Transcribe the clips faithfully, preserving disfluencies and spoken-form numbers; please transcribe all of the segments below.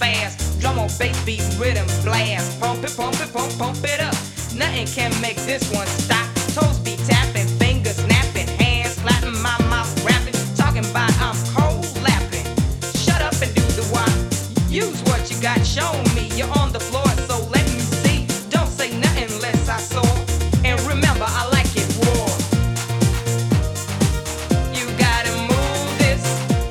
fast. Drum on bass beat, rhythm blast. Pump it, pump it, pump, pump it up. Nothing can make this one stop. Toes be tapping, fingers snapping, hands slapping, my mouth rapping. Talking about I'm cold laughing. Shut up and do the why. Use what you got, show me. You're on the floor, so let me see. Don't say nothing unless I saw. And remember, I like it raw. You gotta move this.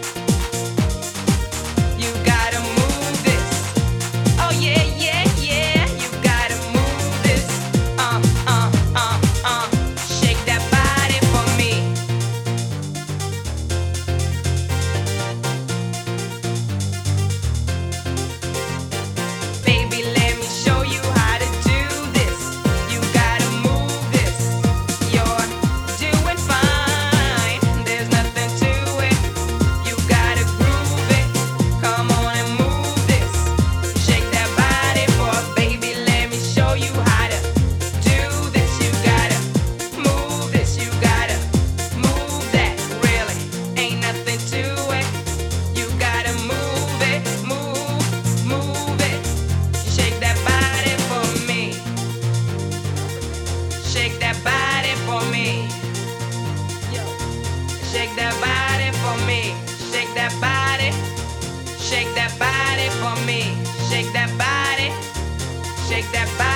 You gotta move this. Oh yeah, yeah, yeah. You gotta move this. Uh, uh, uh, uh. Shake that body for me. Baby, let me show you how to do this. You gotta move this. You're doing fine. There's nothing to it. You gotta groove it. Come on and move this. Shake that body for baby. Let me show you how to do this. You gotta move this. You gotta move that. Really, ain't nothing to it. You gotta move it. Move, move it. Shake that body for me. Shake that body for me. Yo. Shake that body for me. Shake that body. Shake that body for me. Shake that body. Shake that body.